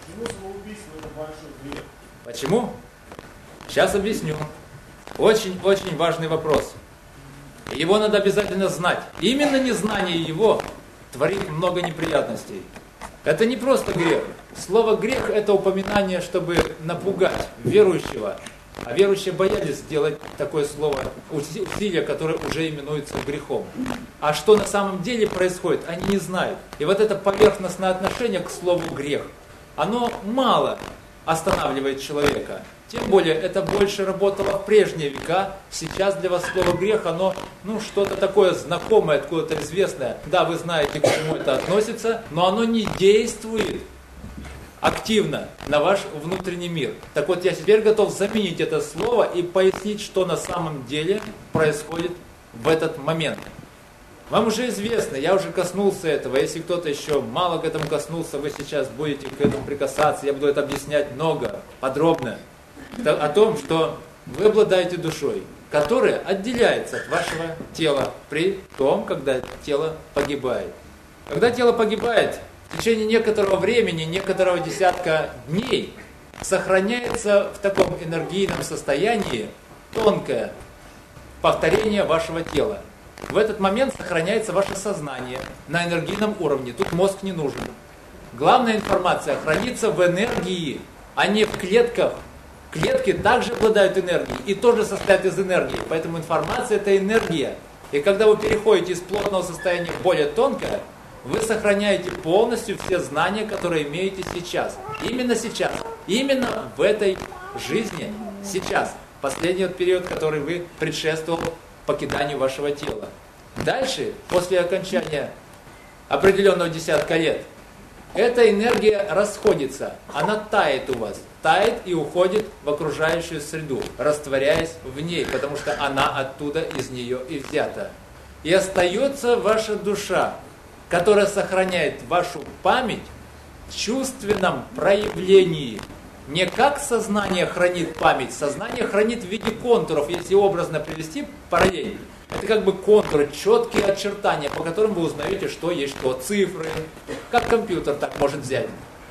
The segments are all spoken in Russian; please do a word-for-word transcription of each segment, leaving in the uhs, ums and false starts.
Почему самоубийство это большой грех? Почему? Сейчас объясню. Очень-очень важный вопрос. Его надо обязательно знать. Именно незнание его творит много неприятностей. Это не просто грех. Слово грех это упоминание, чтобы напугать верующего. А верующие боялись сделать такое слово, усилие, которое уже именуется грехом. А что на самом деле происходит, они не знают. И вот это поверхностное отношение к слову грех, оно мало останавливает человека. Тем более, это больше работало в прежние века. Сейчас для вас слово грех, оно ну, что-то такое знакомое, откуда-то известное. Да, вы знаете, к чему это относится, но оно не действует активно на ваш внутренний мир. Так вот, я теперь готов заменить это слово и пояснить, что на самом деле происходит в этот момент. Вам уже известно, я уже коснулся этого. Если кто-то еще мало к этому коснулся, вы сейчас будете к этому прикасаться. Я буду это объяснять много, подробно. О том, что вы обладаете душой, которая отделяется от вашего тела при том, когда тело погибает. Когда тело погибает, в течение некоторого времени, некоторого десятка дней, сохраняется в таком энергийном состоянии тонкое повторение вашего тела. В этот момент сохраняется ваше сознание на энергийном уровне. Тут мозг не нужен. Главная информация хранится в энергии, а не в клетках. Клетки также обладают энергией и тоже состоят из энергии. Поэтому информация это энергия. И когда вы переходите из плотного состояния в более тонкое, вы сохраняете полностью все знания, которые имеете сейчас. Именно сейчас. Именно в этой жизни. Сейчас. Последний вот период, который вы предшествовал покиданию вашего тела. Дальше, после окончания определенного десятка лет, эта энергия расходится. Она тает у вас. Тает и уходит в окружающую среду, растворяясь в ней, потому что она оттуда, из нее и взята. И остается ваша душа, которая сохраняет вашу память в чувственном проявлении. Не как сознание хранит память, сознание хранит в виде контуров, если образно привести параллель. Это как бы контуры, четкие очертания, по которым вы узнаете, что есть что, цифры, как компьютер так может взять.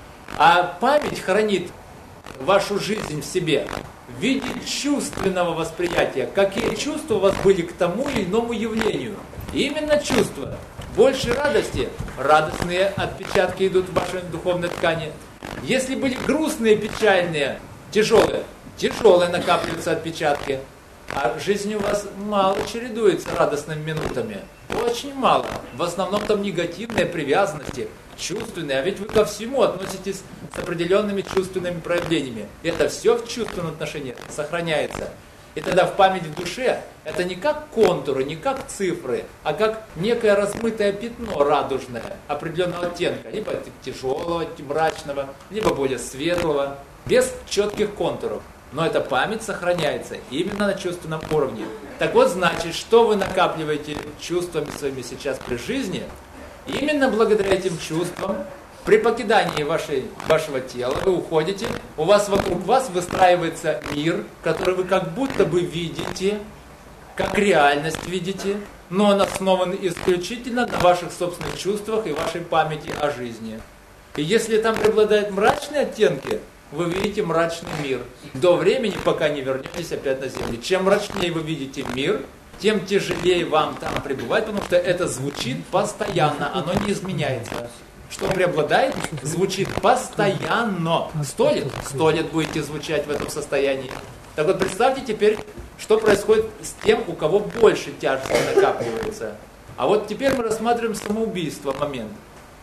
А память хранит вашу жизнь в себе в виде чувственного восприятия. Какие чувства у вас были к тому или иному явлению. И именно чувства. Больше радости, радостные отпечатки идут в вашей духовной ткани. Если были грустные, печальные, тяжелые, тяжелые накапливаются отпечатки. А жизнь у вас мало чередуется радостными минутами. Очень мало. В основном там негативные привязанности, чувственные. А ведь вы ко всему относитесь с определенными чувственными проявлениями. Это все в чувственном отношении сохраняется. И тогда в память в душе это не как контуры, не как цифры, а как некое размытое пятно радужное определенного оттенка. Либо тяжелого, мрачного, либо более светлого, без четких контуров. Но эта память сохраняется именно на чувственном уровне. Так вот, значит, что вы накапливаете чувствами своими сейчас при жизни, именно благодаря этим чувствам, при покидании вашей, вашего тела вы уходите, у вас вокруг вас выстраивается мир, который вы как будто бы видите, как реальность видите, но он основан исключительно на ваших собственных чувствах и вашей памяти о жизни. И если там преобладают мрачные оттенки, вы видите мрачный мир до времени, пока не вернетесь опять на землю. Чем мрачнее вы видите мир, тем тяжелее вам там пребывать, потому что это звучит постоянно, оно не изменяется. Что преобладает, звучит постоянно. Сто лет, сто лет будете звучать в этом состоянии. Так вот, представьте теперь, что происходит с тем, у кого больше тяжести накапливается. А вот теперь мы рассматриваем самоубийство момент.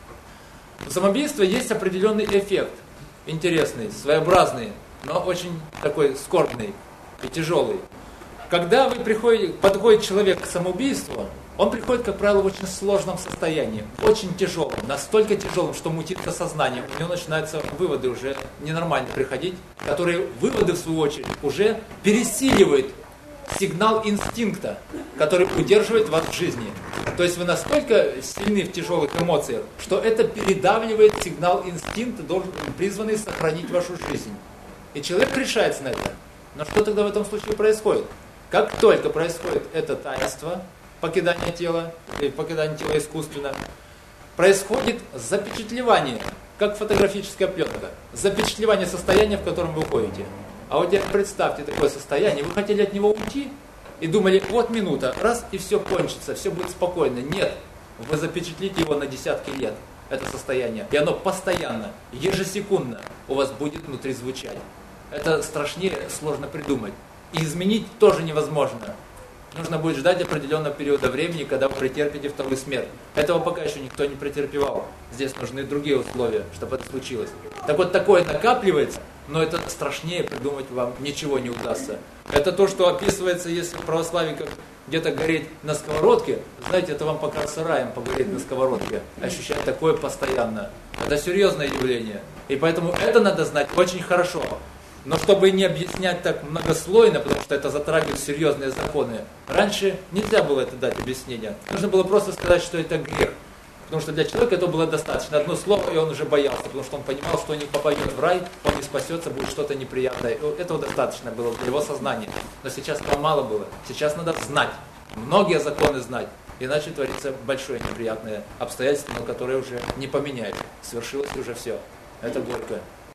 У самоубийства есть определенный эффект. Интересный, своеобразный, но очень такой скорбный и тяжелый. Когда вы приходите, подходит человек к самоубийству, он приходит, как правило, в очень сложном состоянии, очень тяжелым, настолько тяжелым, что мутится сознание. У него начинаются выводы уже ненормально приходить, которые выводы, в свою очередь, уже пересиливают сигнал инстинкта, который удерживает вас в жизни. То есть вы настолько сильны в тяжелых эмоциях, что это передавливает сигнал инстинкта, должен, призванный сохранить вашу жизнь. И человек решается на это. Но что тогда в этом случае происходит? Как только происходит это таинство, покидание тела, или покидание тела искусственно, происходит запечатлевание как фотографическая пленка. Запечатлевание состояния, в котором вы уходите. А вот теперь представьте такое состояние, вы хотели от него уйти и думали, вот минута, раз и все кончится, все будет спокойно. Нет, вы запечатлите его на десятки лет, это состояние. И оно постоянно, ежесекундно у вас будет внутри звучать. Это страшнее сложно придумать. И изменить тоже невозможно. Нужно будет ждать определенного периода времени, когда вы претерпите вторую смерть. Этого пока еще никто не претерпевал. Здесь нужны другие условия, чтобы это случилось. Так вот, такое накапливается, но это страшнее придумать вам ничего не удастся. Это то, что описывается, если в православии как где-то гореть на сковородке. Знаете, это вам покажется раем погореть на сковородке. Ощущать такое постоянно. Это серьезное явление. И поэтому это надо знать очень хорошо. Но чтобы не объяснять так многослойно, потому что это затрагивает серьезные законы, раньше нельзя было это дать объяснение. Нужно было просто сказать, что это грех. Потому что для человека это было достаточно. Одно слово, и он уже боялся, потому что он понимал, что он не попадет в рай, он не спасется, будет что-то неприятное. Этого достаточно было для его сознания. Но сейчас этого мало было. Сейчас надо знать, многие законы знать. Иначе творится большое неприятное обстоятельство, но которое уже не поменяет. Свершилось уже все. Это горькое.